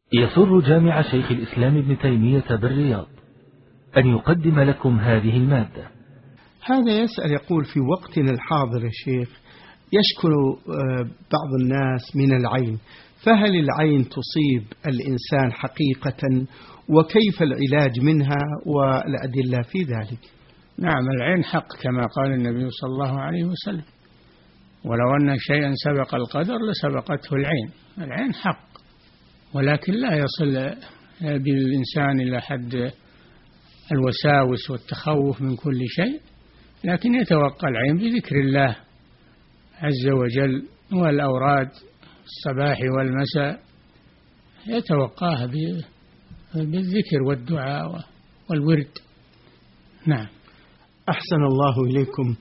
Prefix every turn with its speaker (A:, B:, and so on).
A: يسر جامع شيخ الإسلام ابن تيمية بالرياض أن يقدم لكم هذه المادة.
B: هذا يسأل يقول: في وقتنا الحاضر يا شيخ يشكو بعض الناس من العين، فهل العين تصيب الإنسان حقيقة؟ وكيف العلاج منها والأدلة في ذلك؟
C: نعم، العين حق كما قال النبي صلى الله عليه وسلم: ولو أن شيئا سبق القدر لسبقته العين. العين حق، ولكن لا يصل بالإنسان إلى حد الوساوس والتخوف من كل شيء، لكن يتوقى العين بذكر الله عز وجل والأوراد الصباح والمساء، يتوقاها بالذكر والدعاء والورد. نعم.
B: أحسن الله إليكم.